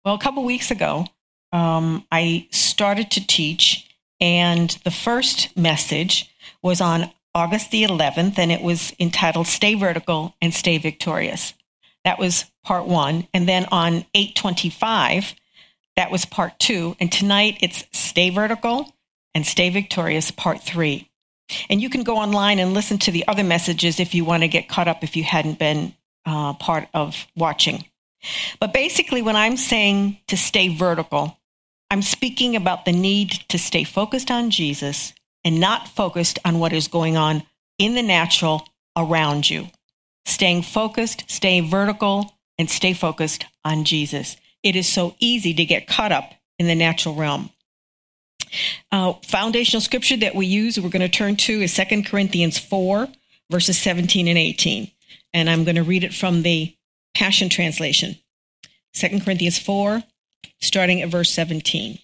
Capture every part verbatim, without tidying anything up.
Well, a couple weeks ago, um, I started to teach, and the first message was on August the eleventh, and it was entitled Stay Vertical and Stay Victorious. That was part one. And then on eight twenty-five, that was part two. And tonight it's Stay Vertical and Stay Victorious, part three. And you can go online and listen to the other messages if you want to get caught up if you hadn't been uh, part of watching. But basically, when I'm saying to stay vertical, I'm speaking about the need to stay focused on Jesus and not focused on what is going on in the natural around you. Staying focused, stay vertical, and stay focused on Jesus. It is so easy to get caught up in the natural realm. Uh, foundational scripture that we use, we're going to turn to is Second Corinthians four, verses seventeen and eighteen. And I'm going to read it from the Passion Translation. Second Corinthians four, starting at verse seventeen.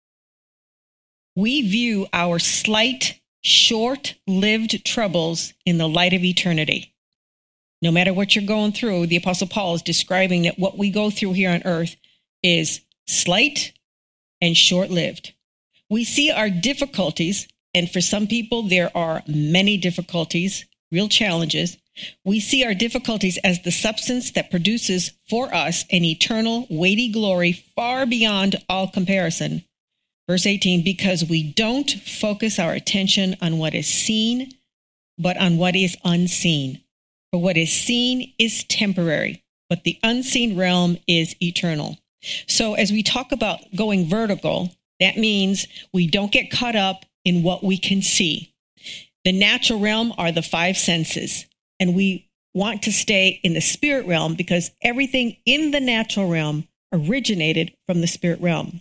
We view our slight, short-lived troubles in the light of eternity. No matter what you're going through, the Apostle Paul is describing that what we go through here on earth is slight and short-lived. We see our difficulties, and for some people, there are many difficulties, real challenges. We see our difficulties as the substance that produces for us an eternal, weighty glory far beyond all comparison. Verse eighteen, because we don't focus our attention on what is seen, but on what is unseen. For what is seen is temporary, but the unseen realm is eternal. So as we talk about going vertical, that means we don't get caught up in what we can see. The natural realm are the five senses, and we want to stay in the spirit realm because everything in the natural realm originated from the spirit realm.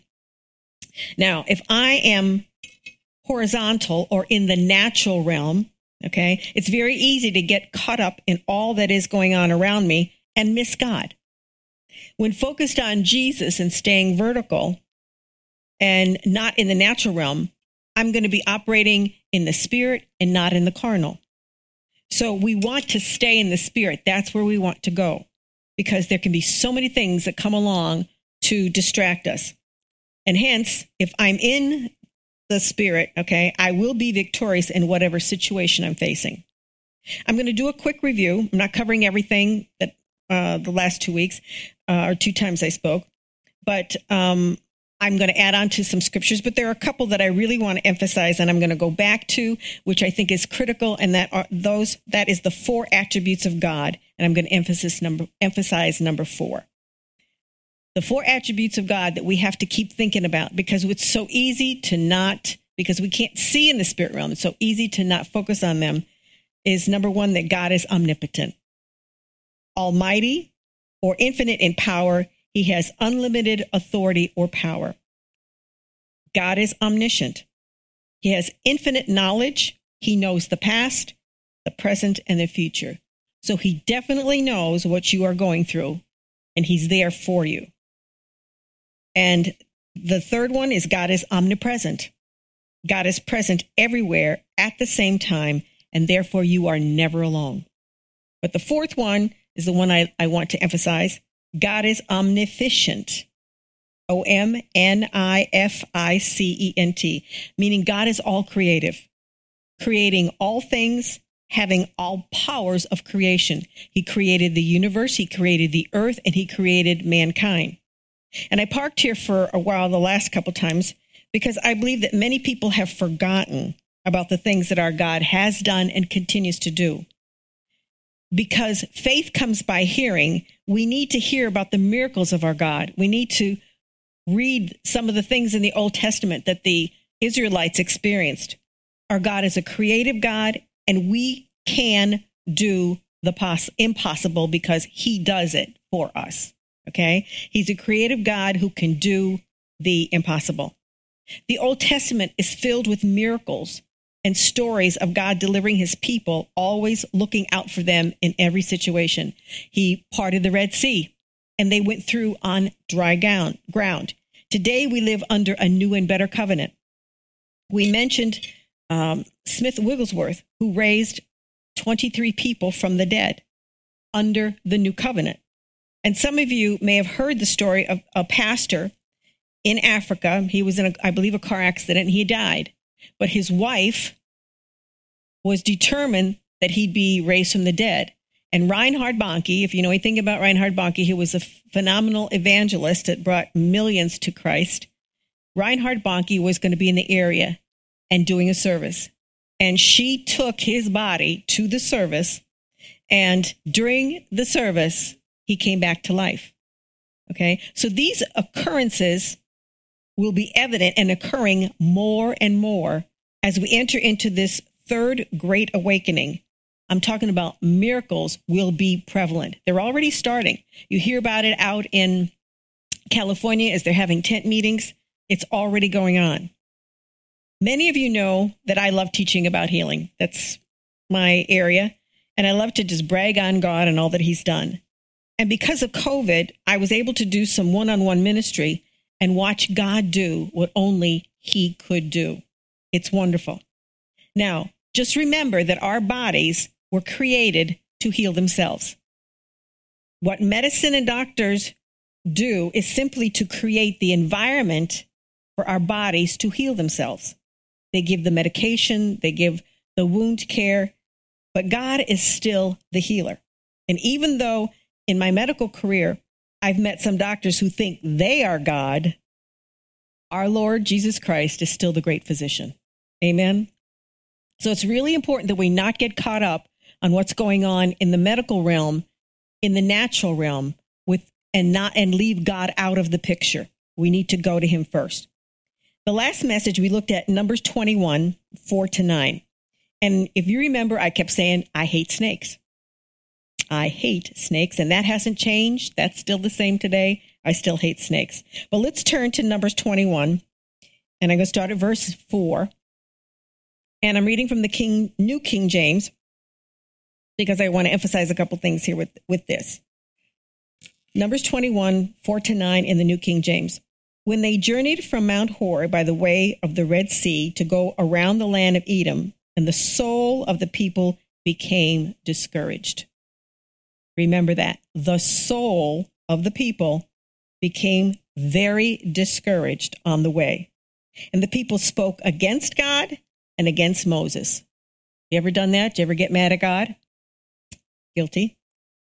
Now, if I am horizontal or in the natural realm, okay, it's very easy to get caught up in all that is going on around me and miss God. When focused on Jesus and staying vertical and not in the natural realm, I'm going to be operating in the spirit and not in the carnal. So we want to stay in the spirit. That's where we want to go because there can be so many things that come along to distract us. And hence, if I'm in the spirit, okay, I will be victorious in whatever situation I'm facing. I'm going to do a quick review. I'm not covering everything that uh, the last two weeks uh, or two times I spoke, but um, I'm going to add on to some scriptures, but there are a couple that I really want to emphasize, and I'm going to go back to, which I think is critical, and that are those that is the four attributes of God, and I'm going to emphasize number emphasize number four. The four attributes of God that we have to keep thinking about because it's so easy to not, because we can't see in the spirit realm, it's so easy to not focus on them, is number one, that God is omnipotent, almighty, or infinite in power. He has unlimited authority or power. God is omniscient. He has infinite knowledge. He knows the past, the present, and the future. So he definitely knows what you are going through, and he's there for you. And the third one is God is omnipresent. God is present everywhere at the same time, and therefore you are never alone. But the fourth one is the one I, I want to emphasize. God is omniscient, O M N I F I C E N T, meaning God is all creative, creating all things, having all powers of creation. He created the universe, he created the earth, and he created mankind. And I parked here for a while the last couple times because I believe that many people have forgotten about the things that our God has done and continues to do. Because faith comes by hearing, we need to hear about the miracles of our God. We need to read some of the things in the Old Testament that the Israelites experienced. Our God is a creative God, and we can do the poss- impossible because he does it for us. Okay? He's a creative God who can do the impossible. The Old Testament is filled with miracles and stories of God delivering his people, always looking out for them in every situation. He parted the Red Sea, and they went through on dry ground. Today, we live under a new and better covenant. We mentioned um, Smith Wigglesworth, who raised twenty-three people from the dead under the new covenant. And some of you may have heard the story of a pastor in Africa. He was in, a, I believe, a car accident, and he died. But his wife was determined that he'd be raised from the dead. And Reinhard Bonnke, if you know anything about Reinhard Bonnke, he was a phenomenal evangelist that brought millions to Christ. Reinhard Bonnke was going to be in the area and doing a service. And she took his body to the service. And during the service, he came back to life. Okay, so these occurrences will be evident and occurring more and more as we enter into this third great awakening. I'm talking about miracles will be prevalent. They're already starting. You hear about it out in California as they're having tent meetings. It's already going on. Many of you know that I love teaching about healing. That's my area. And I love to just brag on God and all that he's done. And because of COVID, I was able to do some one-on-one ministry and watch God do what only he could do. It's wonderful. Now, just remember that our bodies were created to heal themselves. What medicine and doctors do is simply to create the environment for our bodies to heal themselves. They give the medication, they give the wound care, but God is still the healer. And even though in my medical career, I've met some doctors who think they are God, our Lord Jesus Christ is still the great physician. Amen. So it's really important that we not get caught up on what's going on in the medical realm, in the natural realm, with and not and leave God out of the picture. We need to go to him first. The last message we looked at Numbers twenty-one, four to nine. And if you remember, I kept saying, I hate snakes. I hate snakes, and that hasn't changed. That's still the same today. I still hate snakes. But let's turn to Numbers twenty-one, and I'm going to start at verse four. And I'm reading from the King, New King James, because I want to emphasize a couple things here with, with this. Numbers twenty-one, four to nine in the New King James. When they journeyed from Mount Hor by the way of the Red Sea to go around the land of Edom, and the soul of the people became discouraged. Remember that. The soul of the people became very discouraged on the way. And the people spoke against God and against Moses. You ever done that? Did you ever get mad at God? Guilty.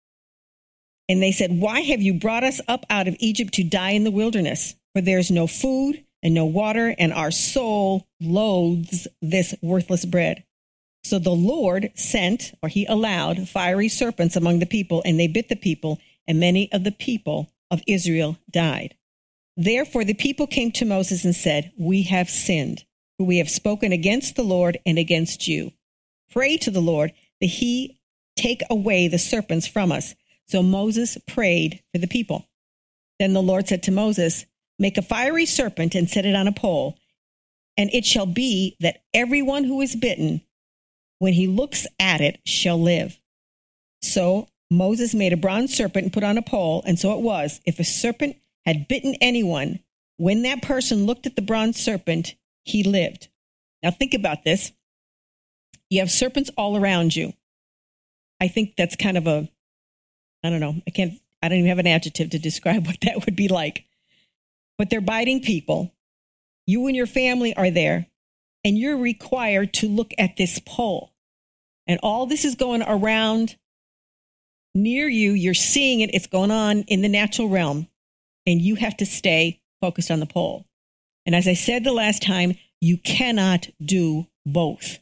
And they said, why have you brought us up out of Egypt to die in the wilderness? For there's no food and no water, and our soul loathes this worthless bread. So the Lord sent, or he allowed, fiery serpents among the people, and they bit the people, and many of the people of Israel died. Therefore the people came to Moses and said, we have sinned, for we have spoken against the Lord and against you. Pray to the Lord that he take away the serpents from us. So Moses prayed for the people. Then the Lord said to Moses, make a fiery serpent and set it on a pole, and it shall be that everyone who is bitten, when he looks at it, shall live. So Moses made a bronze serpent and put on a pole, and so it was. If a serpent had bitten anyone, when that person looked at the bronze serpent, he lived. Now think about this. You have serpents all around you. I think that's kind of a, I don't know, I can't, I don't even have an adjective to describe what that would be like. But they're biting people. You and your family are there, and you're required to look at this pole. And all this is going around near you. You're seeing it. It's going on in the natural realm, and you have to stay focused on the pole. And as I said the last time, you cannot do both.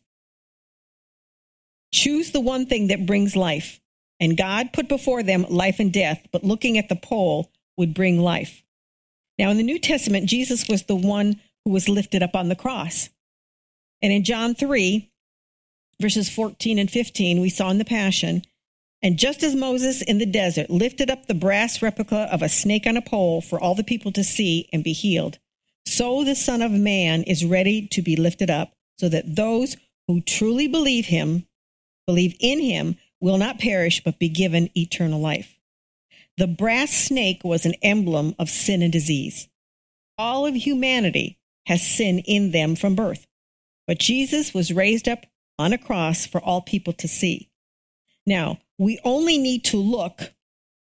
Choose the one thing that brings life. And God put before them life and death, but looking at the pole would bring life. Now, in the New Testament, Jesus was the one who was lifted up on the cross. And in John three, verses fourteen and fifteen, we saw in the Passion, and just as Moses in the desert lifted up the brass replica of a snake on a pole for all the people to see and be healed, so the Son of Man is ready to be lifted up, so that those who truly believe him, believe in him, will not perish, but be given eternal life. The brass snake was an emblem of sin and disease. All of humanity has sin in them from birth. But Jesus was raised up on a cross for all people to see. Now, we only need to look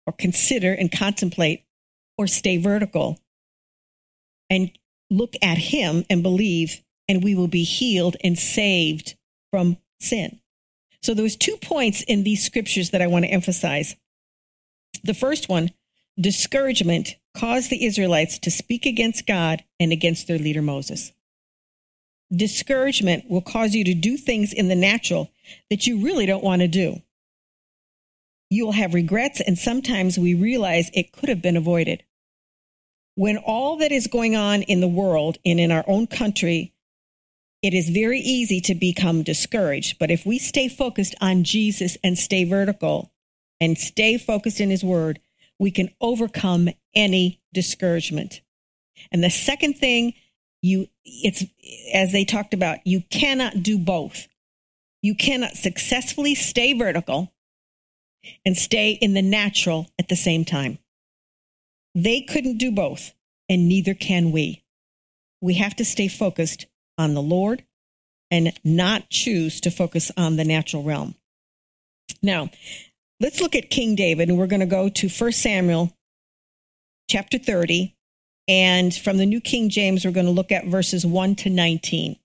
or consider and contemplate or stay vertical and look at him and believe, and we will be healed and saved from sin. So there was two points in these scriptures that I want to emphasize. The first one, discouragement caused the Israelites to speak against God and against their leader Moses. Discouragement will cause you to do things in the natural that you really don't want to do. You will have regrets, and sometimes we realize it could have been avoided. When all that is going on in the world and in our own country, it is very easy to become discouraged. But if we stay focused on Jesus and stay vertical and stay focused in his word, we can overcome any discouragement. And the second thing, you it's as they talked about, you cannot do both. You cannot successfully stay vertical and stay in the natural at the same time. They couldn't do both, and neither can we. We have to stay focused on the Lord and not choose to focus on the natural realm. Now, let's look at King David, and we're going to go to First Samuel chapter thirty. And from the New King James, we're going to look at verses one to nineteen.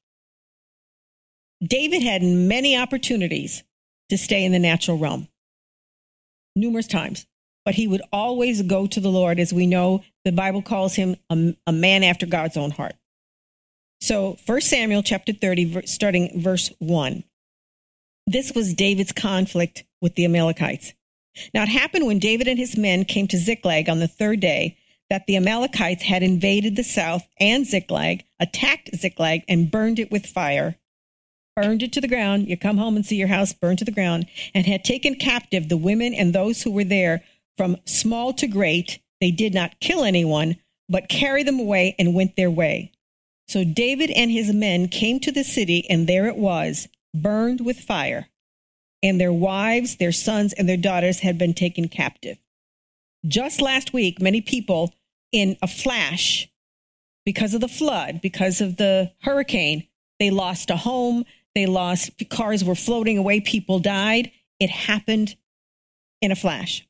David had many opportunities to stay in the natural realm, numerous times, but he would always go to the Lord. As we know, the Bible calls him a, a man after God's own heart. So First Samuel chapter thirty, starting verse one. This was David's conflict with the Amalekites. Now it happened when David and his men came to Ziklag on the third day that the Amalekites had invaded the south and Ziklag, attacked Ziklag, and burned it with fire. Burned it to the ground. You come home and see your house burned to the ground, and had taken captive the women and those who were there from small to great. They did not kill anyone, but carried them away and went their way. So David and his men came to the city, and there it was, burned with fire. And their wives, their sons, and their daughters had been taken captive. Just last week, many people, in a flash, because of the flood, because of the hurricane, they lost a home, they lost, cars were floating away, people died. It happened in a flash.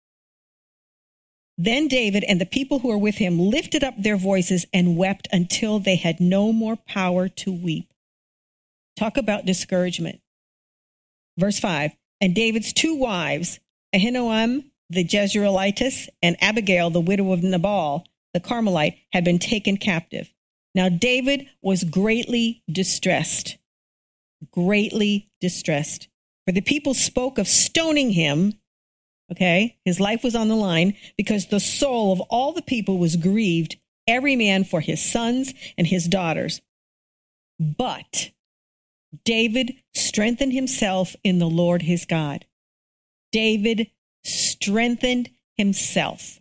Then David and the people who were with him lifted up their voices and wept until they had no more power to weep. Talk about discouragement. Verse five, and David's two wives, Ahinoam the Jezreelitess and Abigail, the widow of Nabal, the Carmelite, had been taken captive. Now David was greatly distressed, greatly distressed. For the people spoke of stoning him. Okay, his life was on the line because the soul of all the people was grieved, every man for his sons and his daughters. But David strengthened himself in the Lord his God. David strengthened himself.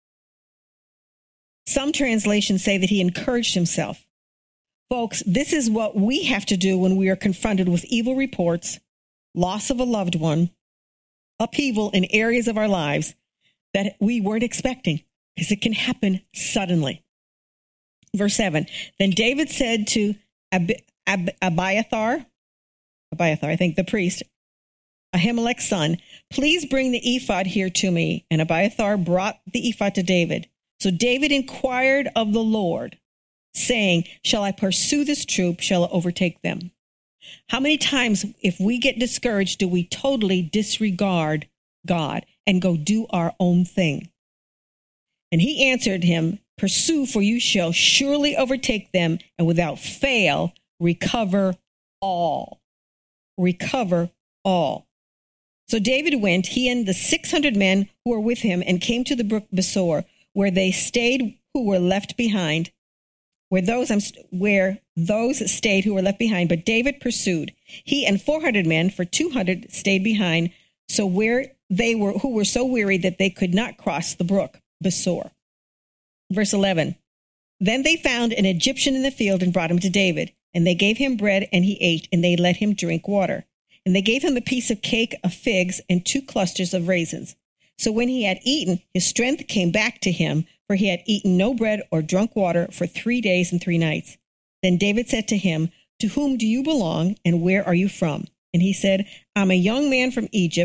Some translations say that he encouraged himself. Folks, this is what we have to do when we are confronted with evil reports, loss of a loved one, upheaval in areas of our lives that we weren't expecting, because it can happen suddenly. Verse seven, then David said to Ab- Ab- Abiathar, Abiathar, I think the priest, Ahimelech's son, please bring the ephod here to me. And Abiathar brought the ephod to David. So David inquired of the Lord, saying, shall I pursue this troop? Shall I overtake them? How many times, if we get discouraged, do we totally disregard God and go do our own thing? And he answered him, pursue, for you shall surely overtake them, and without fail recover all. Recover all. So David went, he and the six hundred men who were with him, and came to the brook Besor, where they stayed who were left behind, where those where those stayed who were left behind. But David pursued, he and four hundred men, for two hundred stayed behind, so where they were, who were so weary that they could not cross the brook Besor. Verse eleven, then they found an Egyptian in the field and brought him to David, and they gave him bread, and he ate, and they let him drink water. And they gave him a piece of cake of figs and two clusters of raisins. So when he had eaten, his strength came back to him, for he had eaten no bread or drunk water for three days and three nights. Then David said to him, to whom do you belong, and where are you from? And he said, I'm a young man from Egypt,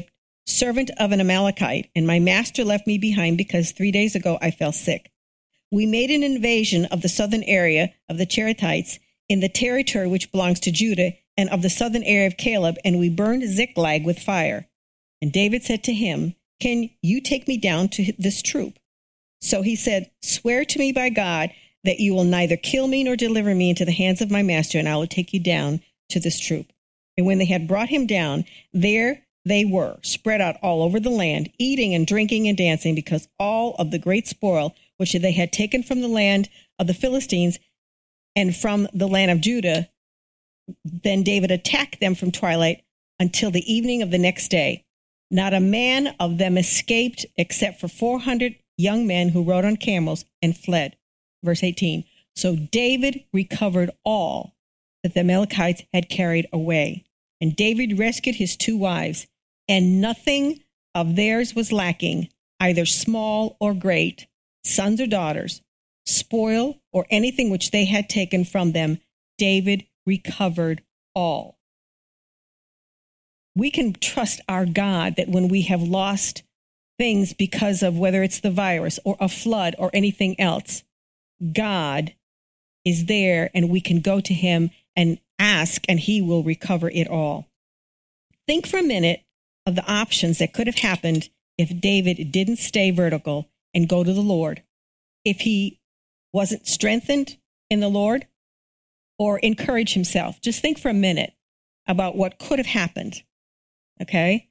servant of an Amalekite, and my master left me behind because three days ago I fell sick. We made an invasion of the southern area of the Cherethites in the territory which belongs to Judah, and of the southern area of Caleb, and we burned Ziklag with fire. And David said to him, can you take me down to this troop? So he said, swear to me by God that you will neither kill me nor deliver me into the hands of my master, and I will take you down to this troop. And when they had brought him down, there they were, spread out all over the land, eating and drinking and dancing, because all of the great spoil which they had taken from the land of the Philistines and from the land of Judah. Then David attacked them from twilight until the evening of the next day. Not a man of them escaped except for four hundred young men who rode on camels and fled. Verse eighteen. So David recovered all that the Amalekites had carried away. And David rescued his two wives, and nothing of theirs was lacking, either small or great, sons or daughters, spoil or anything which they had taken from them. David recovered all. We can trust our God that when we have lost things because of whether it's the virus or a flood or anything else, God is there and we can go to him and ask and he will recover it all. Think for a minute of the options that could have happened if David didn't stay vertical and go to the Lord. If he wasn't strengthened in the Lord or encourage himself. Just think for a minute about what could have happened. Okay?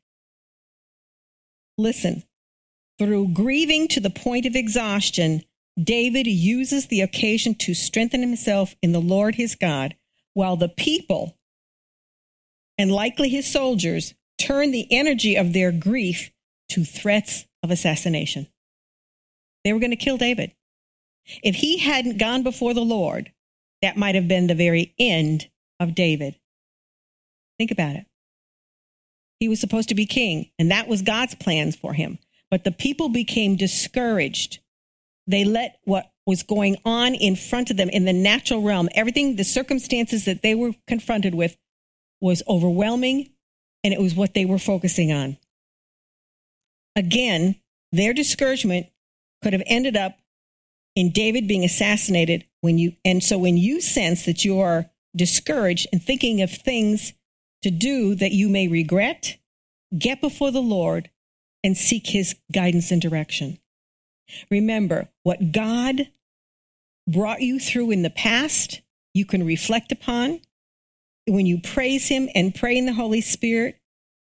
Listen, through grieving to the point of exhaustion, David uses the occasion to strengthen himself in the Lord his God, while the people, and likely his soldiers, turn the energy of their grief to threats of assassination. They were going to kill David. If he hadn't gone before the Lord, that might have been the very end of David. Think about it. He was supposed to be king, and that was God's plans for him. But the people became discouraged. They let what was going on in front of them in the natural realm, everything, the circumstances that they were confronted with was overwhelming, and it was what they were focusing on. Again, their discouragement could have ended up in David being assassinated. When you, and so when you sense that you are discouraged and thinking of things to do that you may regret, get before the Lord and seek his guidance and direction. Remember, what God brought you through in the past, you can reflect upon. When you praise him and pray in the Holy Spirit,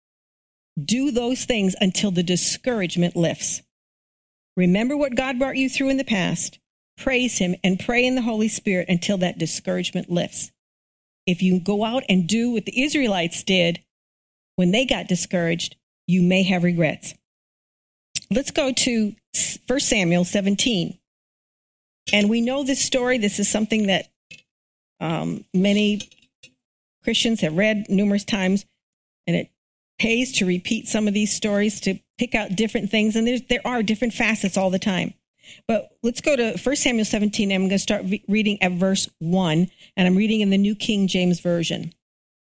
do those things until the discouragement lifts. Remember what God brought you through in the past, praise him, and pray in the Holy Spirit until that discouragement lifts. If you go out and do what the Israelites did when they got discouraged, you may have regrets. Let's go to First Samuel seventeen. And we know this story. This is something that um, many Christians have read numerous times, and it pays to repeat some of these stories to pick out different things. And there's, there are different facets all the time. But let's go to First Samuel seventeen. And I'm going to start re- reading at verse one, and I'm reading in the New King James Version.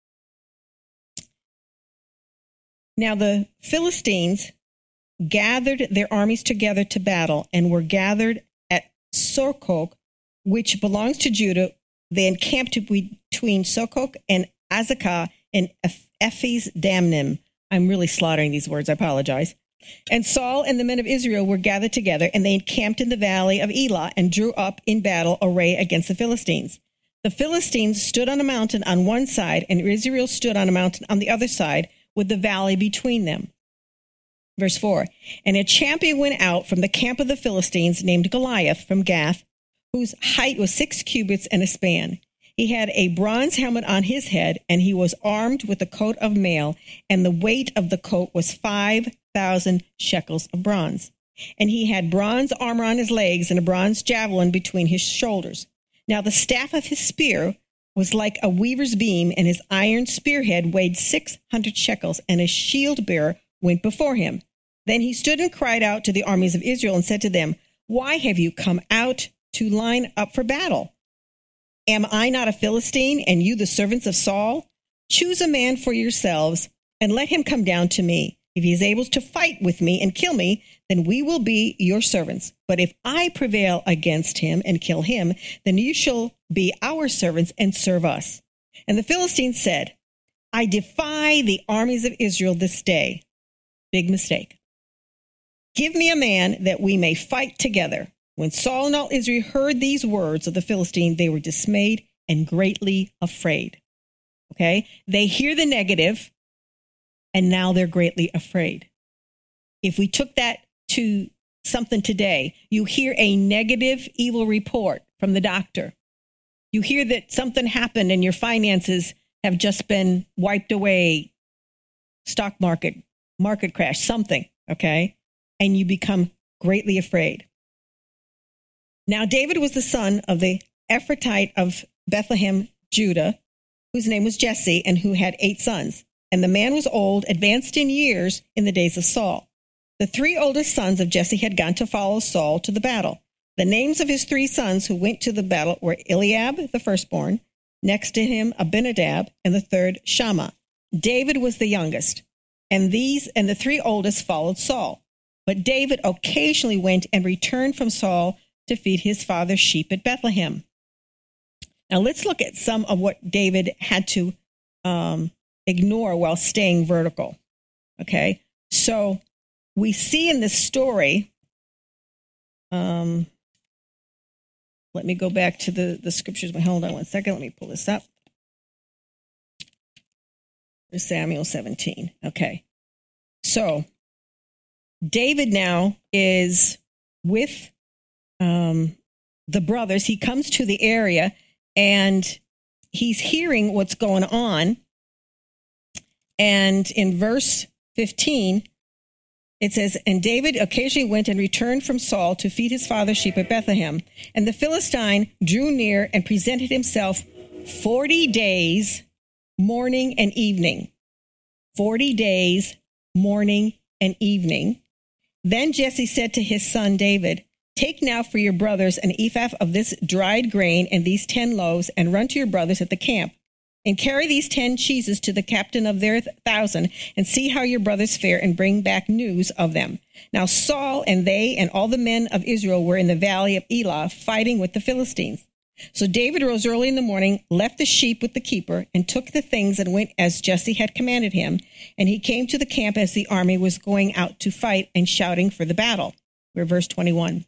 Now the Philistines gathered their armies together to battle and were gathered at Sokok, which belongs to Judah. They encamped between Sokok and Azekah and Ephes Damnim. I'm really slaughtering these words. I apologize. And Saul and the men of Israel were gathered together, and they encamped in the valley of Elah and drew up in battle array against the Philistines. The Philistines stood on a mountain on one side, and Israel stood on a mountain on the other side, with the valley between them. Verse four, and a champion went out from the camp of the Philistines named Goliath from Gath, whose height was six cubits and a span. He had a bronze helmet on his head, and he was armed with a coat of mail, and the weight of the coat was five thousand shekels of bronze. And he had bronze armor on his legs and a bronze javelin between his shoulders. Now the staff of his spear was like a weaver's beam, and his iron spearhead weighed six hundred shekels, and his shield bearer went before him. Then he stood and cried out to the armies of Israel and said to them, why have you come out to line up for battle? Am I not a Philistine, and you the servants of Saul? Choose a man for yourselves, and let him come down to me. If he is able to fight with me and kill me, then we will be your servants. But if I prevail against him and kill him, then you shall be our servants and serve us." And the Philistines said, "I defy the armies of Israel this day." Big mistake. "Give me a man that we may fight together." When Saul and all Israel heard these words of the Philistine, they were dismayed and greatly afraid. Okay? They hear the negative, and now they're greatly afraid. If we took that to something today, you hear a negative, evil report from the doctor. You hear that something happened and your finances have just been wiped away, stock market, market crash, something, okay? And you become greatly afraid. Now, David was the son of the Ephrathite of Bethlehem, Judah, whose name was Jesse, and who had eight sons. And the man was old, advanced in years in the days of Saul. The three oldest sons of Jesse had gone to follow Saul to the battle. The names of his three sons who went to the battle were Eliab, the firstborn, next to him Abinadab, and the third Shammah. David was the youngest, and these and the three oldest followed Saul. But David occasionally went and returned from Saul to feed his father's sheep at Bethlehem. Now let's look at some of what David had to um, ignore while staying vertical. Okay, so we see in this story, um, let me go back to the, the scriptures. Hold on one second. Let me pull this up. There's Samuel seventeen. Okay, so David now is with um, the brothers. He comes to the area and he's hearing what's going on. And in verse fifteen, it says, "And David occasionally went and returned from Saul to feed his father's sheep at Bethlehem. And the Philistine drew near and presented himself forty days, morning and evening." Forty days, morning and evening. Then Jesse said to his son David, "Take now for your brothers an ephah of this dried grain and these ten loaves, and run to your brothers at the camp. And carry these ten cheeses to the captain of their thousand, and see how your brothers fare, and bring back news of them." Now Saul and they and all the men of Israel were in the valley of Elah, fighting with the Philistines. So David rose early in the morning, left the sheep with the keeper, and took the things and went as Jesse had commanded him. And he came to the camp as the army was going out to fight and shouting for the battle. We're verse twenty-one.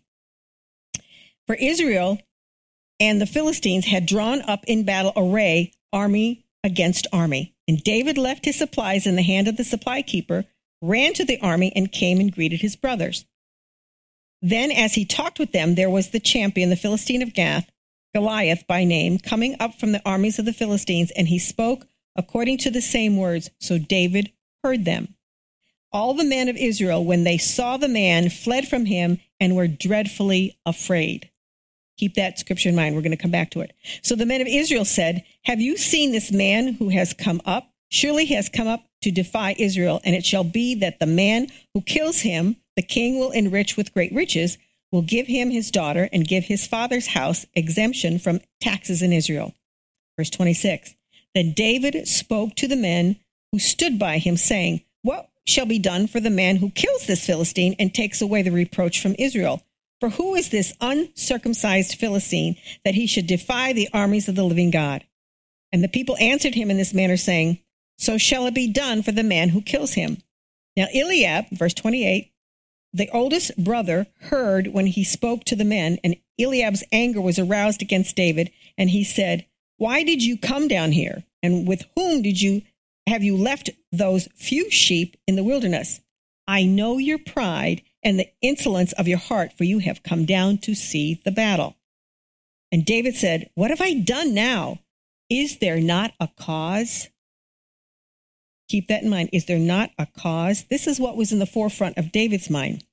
For Israel and the Philistines had drawn up in battle array, army against army. And David left his supplies in the hand of the supply keeper, ran to the army, and came and greeted his brothers. Then as he talked with them, there was the champion, the Philistine of Gath, Goliath by name, coming up from the armies of the Philistines, and he spoke according to the same words. So David heard them. All the men of Israel, when they saw the man, fled from him and were dreadfully afraid. Keep that scripture in mind. We're going to come back to it. So the men of Israel said, "Have you seen this man who has come up? Surely he has come up to defy Israel. And it shall be that the man who kills him, the king will enrich with great riches, will give him his daughter, and give his father's house exemption from taxes in Israel." Verse twenty-six. Then David spoke to the men who stood by him, saying, "What shall be done for the man who kills this Philistine and takes away the reproach from Israel? For who is this uncircumcised Philistine that he should defy the armies of the living God?" And the people answered him in this manner, saying, "So shall it be done for the man who kills him." Now Eliab, verse twenty-eight, the oldest brother, heard when he spoke to the men, and Eliab's anger was aroused against David, and he said, "Why did you come down here? And with whom did you have you left those few sheep in the wilderness? I know your pride and the insolence of your heart, for you have come down to see the battle." And David said, "What have I done now? Is there not a cause?" Keep that in mind. Is there not a cause? This is what was in the forefront of David's mind.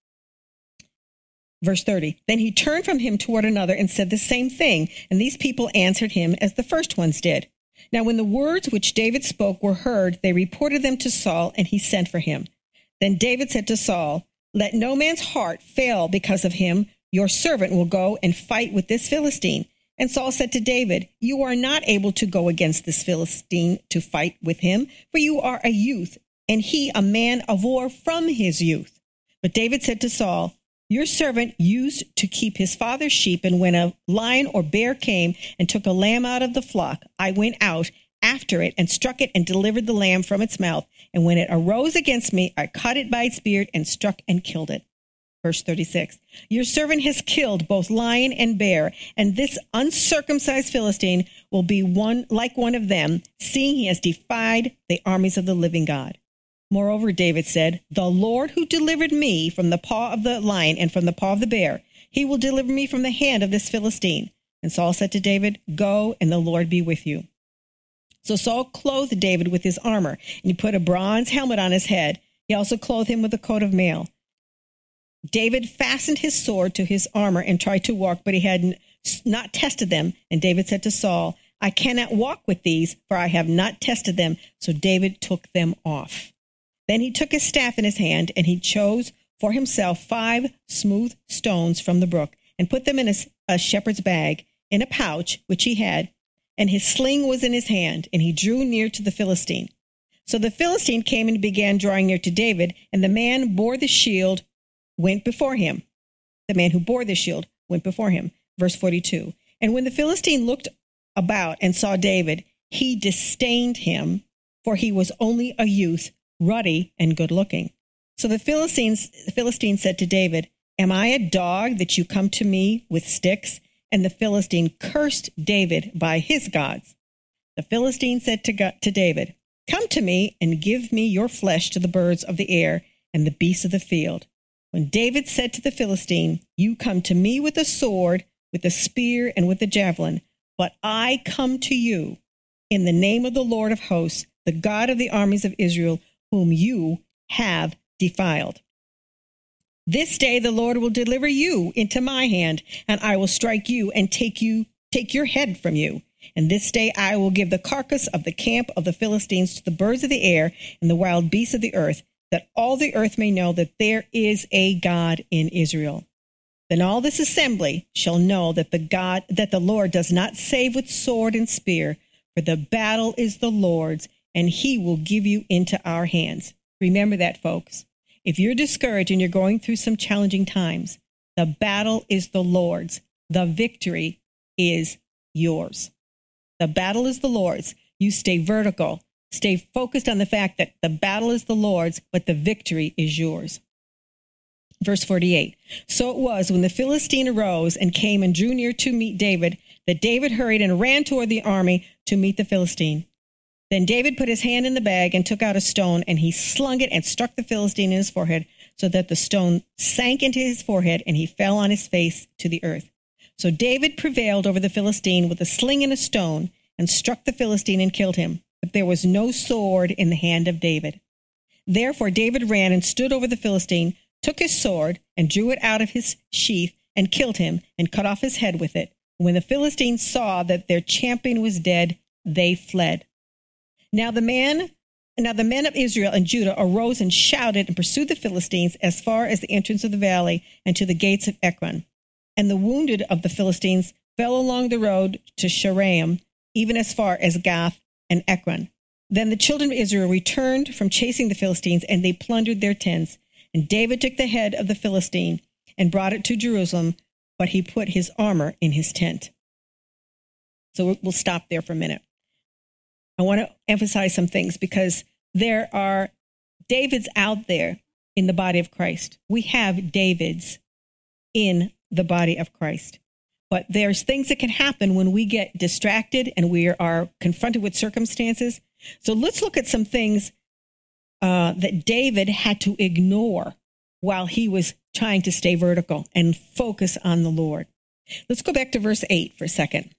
Verse thirty. Then he turned from him toward another and said the same thing. And these people answered him as the first ones did. Now when the words which David spoke were heard, they reported them to Saul, and he sent for him. Then David said to Saul, "Let no man's heart fail because of him. Your servant will go and fight with this Philistine." And Saul said to David, "You are not able to go against this Philistine to fight with him, for you are a youth, and he a man of war from his youth. But David said to Saul, your servant used to keep his father's sheep, and when a lion or bear came and took a lamb out of the flock, I went out after it and struck it and delivered the lamb from its mouth. And when it arose against me, I caught it by its beard and struck and killed it. Verse thirty-six, your servant has killed both lion and bear, and this uncircumcised Philistine will be one like one of them, seeing he has defied the armies of the living God. Moreover, David said, the Lord who delivered me from the paw of the lion and from the paw of the bear, he will deliver me from the hand of this Philistine. And Saul said to David, go, and the Lord be with you. So Saul clothed David with his armor, and he put a bronze helmet on his head. He also clothed him with a coat of mail. David fastened his sword to his armor and tried to walk, but he had not tested them. And David said to Saul, I cannot walk with these, for I have not tested them. So David took them off. Then he took his staff in his hand, and he chose for himself five smooth stones from the brook, and put them in a, a shepherd's bag, in a pouch which he had, and his sling was in his hand, and he drew near to the Philistine. So the Philistine came and began drawing near to David, and the man bore the shield, went before him. The man who bore the shield went before him. Verse forty-two, and when the Philistine looked about and saw David, he disdained him, for he was only a youth, ruddy and good-looking. So the Philistines, the Philistine said to David, am I a dog that you come to me with sticks? And the Philistine cursed David by his gods. The Philistine said to, God, to David, come to me and give me your flesh to the birds of the air and the beasts of the field. When David said to the Philistine, you come to me with a sword, with a spear, and with a javelin, but I come to you in the name of the Lord of hosts, the God of the armies of Israel, whom you have defiled. This day the Lord will deliver you into my hand, and I will strike you and take you, take your head from you. And this day I will give the carcass of the camp of the Philistines to the birds of the air and the wild beasts of the earth, that all the earth may know that there is a God in Israel. Then all this assembly shall know that the God, that the Lord does not save with sword and spear, for the battle is the Lord's, and he will give you into our hands. Remember that, folks. If you're discouraged and you're going through some challenging times, the battle is the Lord's. The victory is yours. The battle is the Lord's. You stay vertical. Stay focused on the fact that the battle is the Lord's, but the victory is yours. Verse forty-eight. So it was when the Philistine arose and came and drew near to meet David, that David hurried and ran toward the army to meet the Philistine. Then David put his hand in the bag and took out a stone, and he slung it and struck the Philistine in his forehead, so that the stone sank into his forehead, and he fell on his face to the earth. So David prevailed over the Philistine with a sling and a stone, and struck the Philistine and killed him. But there was no sword in the hand of David. Therefore David ran and stood over the Philistine, took his sword, and drew it out of his sheath, and killed him, and cut off his head with it. When the Philistines saw that their champion was dead, they fled. Now the man, now the men of Israel and Judah arose and shouted and pursued the Philistines as far as the entrance of the valley and to the gates of Ekron. And the wounded of the Philistines fell along the road to Shaaraim, even as far as Gath and Ekron. Then the children of Israel returned from chasing the Philistines, and they plundered their tents. And David took the head of the Philistine and brought it to Jerusalem, but he put his armor in his tent. So we'll stop there for a minute. I want to emphasize some things because there are Davids out there in the body of Christ. We have Davids in the body of Christ. But there's things that can happen when we get distracted and we are confronted with circumstances. So let's look at some things uh, that David had to ignore while he was trying to stay vertical and focus on the Lord. Let's go back to verse eight for a second.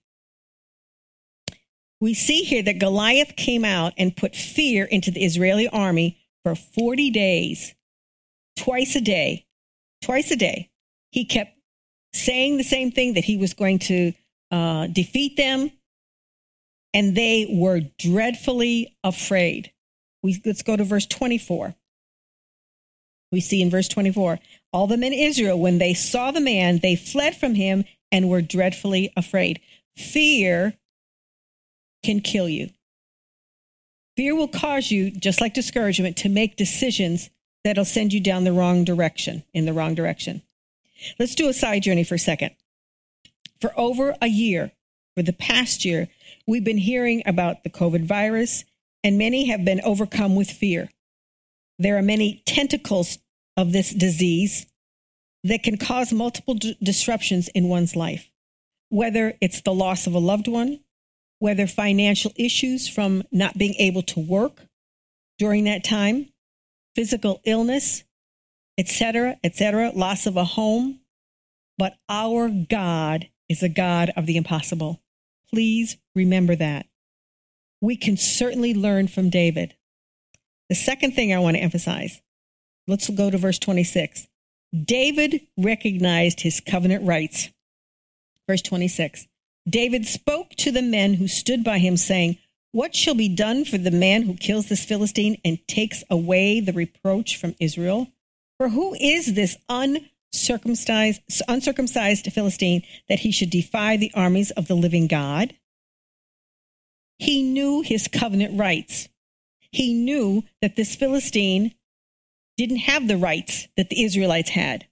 We see here that Goliath came out and put fear into the Israeli army for forty days, twice a day, twice a day. He kept saying the same thing, that he was going to uh, defeat them, and they were dreadfully afraid. We, let's go to verse twenty-four. We see in verse twenty-four, all the men of Israel, when they saw the man, they fled from him and were dreadfully afraid. Fear can kill you. Fear will cause you, just like discouragement, to make decisions that'll send you down the wrong direction, in the wrong direction. Let's do a side journey for a second. For over a year, for the past year, we've been hearing about the COVID virus, and many have been overcome with fear. There are many tentacles of this disease that can cause multiple d- disruptions in one's life, whether it's the loss of a loved one, whether financial issues from not being able to work during that time, physical illness, et cetera, et cetera, loss of a home. But our God is a God of the impossible. Please remember that. We can certainly learn from David. The second thing I want to emphasize, let's go to verse twenty-six. David recognized his covenant rights. Verse twenty-six. David spoke to the men who stood by him, saying, "What shall be done for the man who kills this Philistine and takes away the reproach from Israel? For who is this uncircumcised, uncircumcised Philistine that he should defy the armies of the living God?" He knew his covenant rights. He knew that this Philistine didn't have the rights that the Israelites had.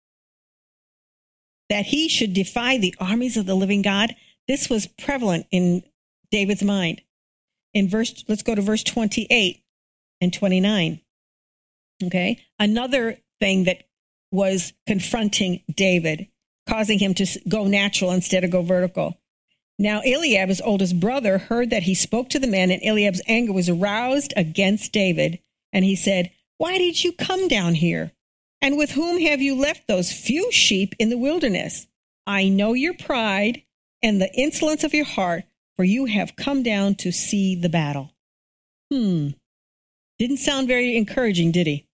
That he should defy the armies of the living God, this was prevalent in David's mind. In verse, let's go to verse twenty-eight and twenty-nine. Okay. Another thing that was confronting David, causing him to go natural instead of go vertical. Now, Eliab, his oldest brother, heard that he spoke to the men, and Eliab's anger was aroused against David. And he said, "Why did you come down here? And with whom have you left those few sheep in the wilderness? I know your pride and the insolence of your heart, for you have come down to see the battle." Hmm. Didn't sound very encouraging, did he?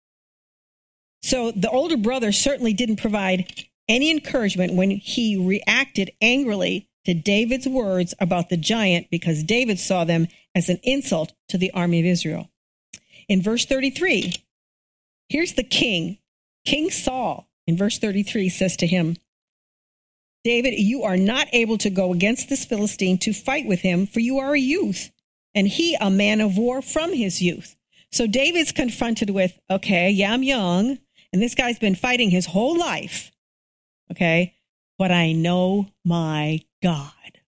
So the older brother certainly didn't provide any encouragement when he reacted angrily to David's words about the giant, because David saw them as an insult to the army of Israel. In verse thirty-three, here's the king, King Saul, in verse thirty-three says to him, "David, you are not able to go against this Philistine to fight with him, for you are a youth, and he a man of war from his youth." So David's confronted with, okay, yeah, I'm young, and this guy's been fighting his whole life, okay, but I know my God.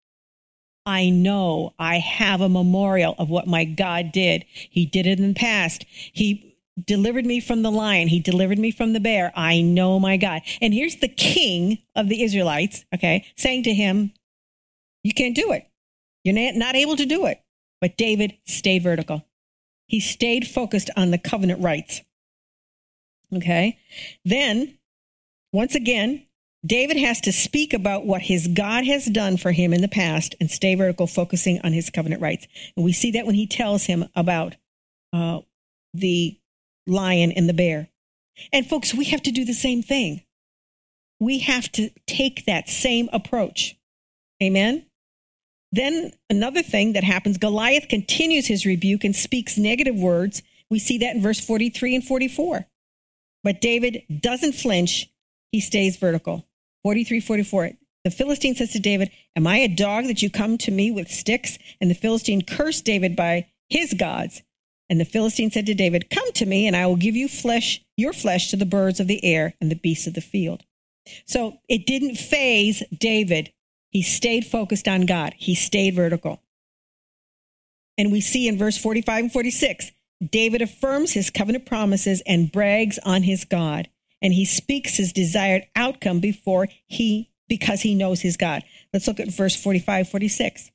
I know I have a memorial of what my God did. He did it in the past. He delivered me from the lion. He delivered me from the bear. I know my God. And here's the king of the Israelites, okay, saying to him, you can't do it. You're not able to do it. But David stayed vertical. He stayed focused on the covenant rights. Okay. Then, once again, David has to speak about what his God has done for him in the past and stay vertical, focusing on his covenant rights. And we see that when he tells him about uh, the lion and the bear. And folks, we have to do the same thing. We have to take that same approach. Amen? Then another thing that happens, Goliath continues his rebuke and speaks negative words. We see that in verse forty-three and forty-four. But David doesn't flinch. He stays vertical. forty-three, forty-four. The Philistine says to David, "Am I a dog that you come to me with sticks?" And the Philistine cursed David by his gods. And the Philistine said to David, "Come to me, and I will give you flesh, your flesh to the birds of the air and the beasts of the field." So it didn't faze David. He stayed focused on God. He stayed vertical. And we see in verse forty-five and forty-six, David affirms his covenant promises and brags on his God. And he speaks his desired outcome before he, because he knows his God. Let's look at verse forty-five, forty-six.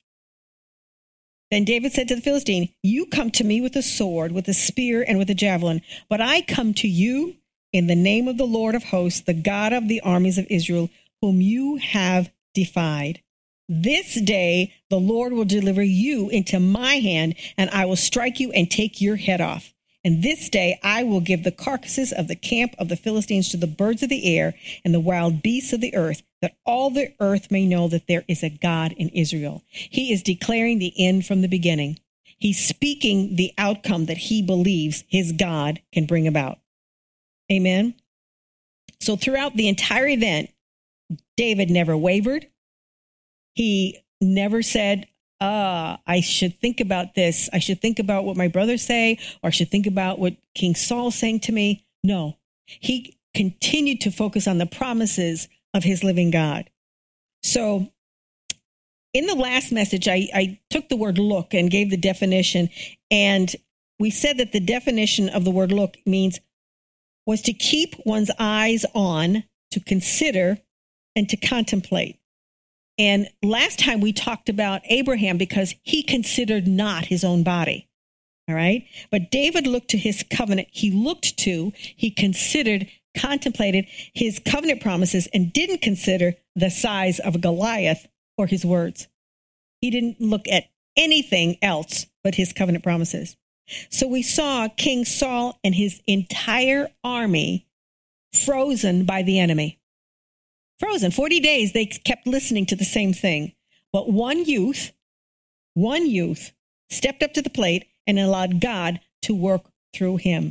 Then David said to the Philistine, "You come to me with a sword, with a spear, and with a javelin, but I come to you in the name of the Lord of hosts, the God of the armies of Israel, whom you have defied. This day the Lord will deliver you into my hand, and I will strike you and take your head off. And this day I will give the carcasses of the camp of the Philistines to the birds of the air and the wild beasts of the earth, that all the earth may know that there is a God in Israel." He is declaring the end from the beginning. He's speaking the outcome that he believes his God can bring about. Amen. So throughout the entire event, David never wavered. He never said, ah, I should think about this. I should think about what my brothers say, or I should think about what King Saul's saying to me. No, he continued to focus on the promises of his living God. So in the last message, I, I took the word look and gave the definition. And we said that the definition of the word look means was to keep one's eyes on, to consider, and to contemplate. And last time we talked about Abraham because he considered not his own body. All right. But David looked to his covenant. He looked to, he considered, contemplated his covenant promises and didn't consider the size of Goliath or his words. He didn't look at anything else but his covenant promises. So we saw King Saul and his entire army frozen by the enemy. Frozen. forty days, they kept listening to the same thing. But one youth, one youth stepped up to the plate and allowed God to work through him.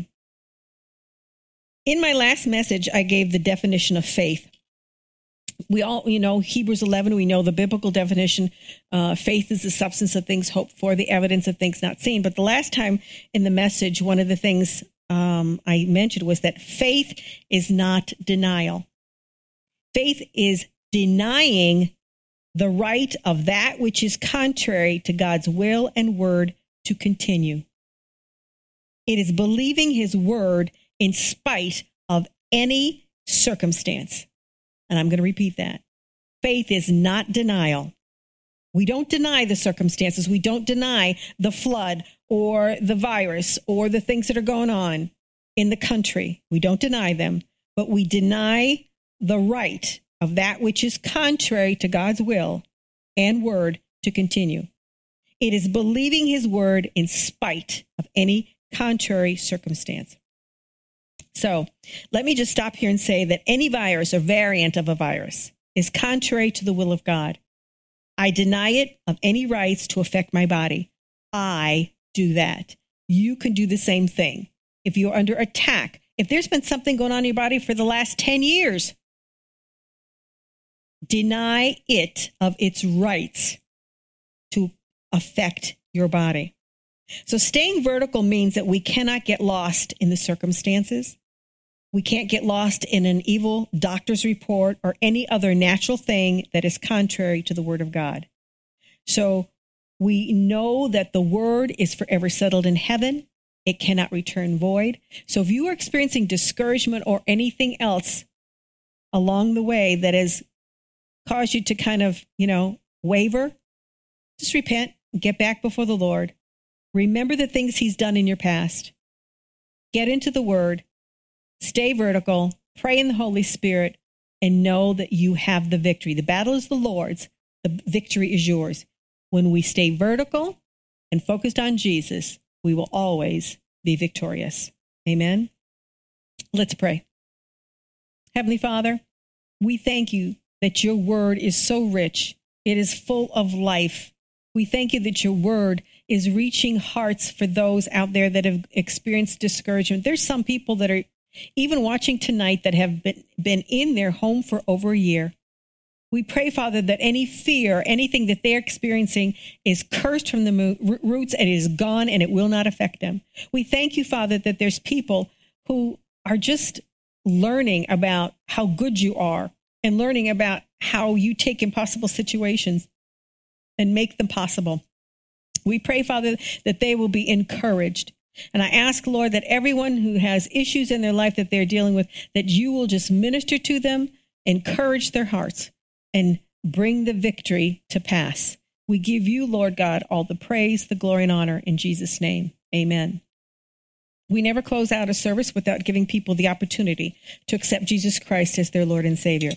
In my last message, I gave the definition of faith. We all, you know, Hebrews eleven, we know the biblical definition. Uh, faith is the substance of things hoped for, the evidence of things not seen. But the last time in the message, one of the things um, I mentioned was that faith is not denial. Faith is denying the right of that which is contrary to God's will and word to continue. It is believing his word in spite of any circumstance. And I'm going to repeat that. Faith is not denial. We don't deny the circumstances. We don't deny the flood or the virus or the things that are going on in the country. We don't deny them, but we deny the right of that which is contrary to God's will and word to continue. It is believing his word in spite of any contrary circumstance. So let me just stop here and say that any virus or variant of a virus is contrary to the will of God. I deny it of any rights to affect my body. I do that. You can do the same thing. If you're under attack, if there's been something going on in your body for the last ten years, deny it of its rights to affect your body. So staying vertical means that we cannot get lost in the circumstances. We can't get lost in an evil doctor's report or any other natural thing that is contrary to the word of God. So we know that the word is forever settled in heaven. It cannot return void. So if you are experiencing discouragement or anything else along the way that has caused you to kind of, you know, waver, just repent, get back before the Lord. Remember the things he's done in your past. Get into the word. Stay vertical, pray in the Holy Spirit, and know that you have the victory. The battle is the Lord's. The victory is yours. When we stay vertical and focused on Jesus, we will always be victorious. Amen. Let's pray. Heavenly Father, we thank you that your word is so rich. It is full of life. We thank you that your word is reaching hearts for those out there that have experienced discouragement. There's some people that are even watching tonight that have been, been in their home for over a year. We pray, Father, that any fear, anything that they're experiencing is cursed from the roots and is gone and it will not affect them. We thank you, Father, that there's people who are just learning about how good you are and learning about how you take impossible situations and make them possible. We pray, Father, that they will be encouraged. And I ask, Lord, that everyone who has issues in their life that they're dealing with, that you will just minister to them, encourage their hearts, and bring the victory to pass. We give you, Lord God, all the praise, the glory, and honor in Jesus' name. Amen. We never close out a service without giving people the opportunity to accept Jesus Christ as their Lord and Savior.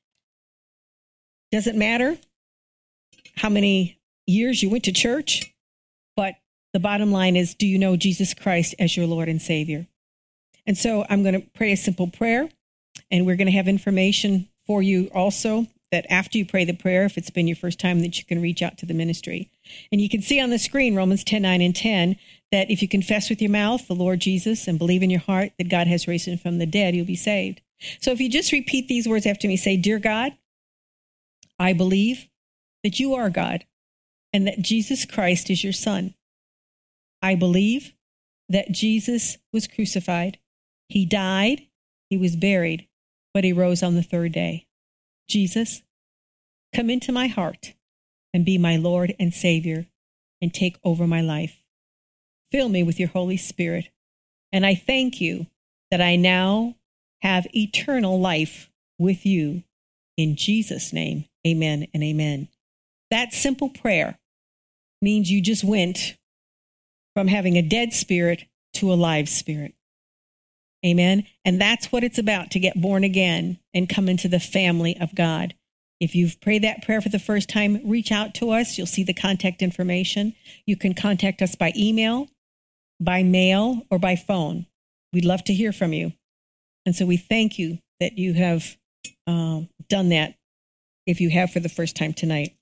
Doesn't matter how many years you went to church, but the bottom line is, do you know Jesus Christ as your Lord and Savior? And so I'm going to pray a simple prayer, and we're going to have information for you also that after you pray the prayer, if it's been your first time, that you can reach out to the ministry. And you can see on the screen, Romans ten, nine, and ten, that if you confess with your mouth the Lord Jesus and believe in your heart that God has raised him from the dead, you'll be saved. So if you just repeat these words after me, say, Dear God, I believe that you are God. and that Jesus Christ is your Son. I believe that Jesus was crucified. He died, he was buried, but he rose on the third day. Jesus, come into my heart and be my Lord and Savior and take over my life. Fill me with your Holy Spirit. And I thank you that I now have eternal life with you. In Jesus' name, amen and amen. That simple prayer means you just went from having a dead spirit to a live spirit. Amen. And that's what it's about, to get born again and come into the family of God. If you've prayed that prayer for the first time, reach out to us. You'll see the contact information. You can contact us by email, by mail, or by phone. We'd love to hear from you. And so we thank you that you have uh, done that, if you have for the first time tonight.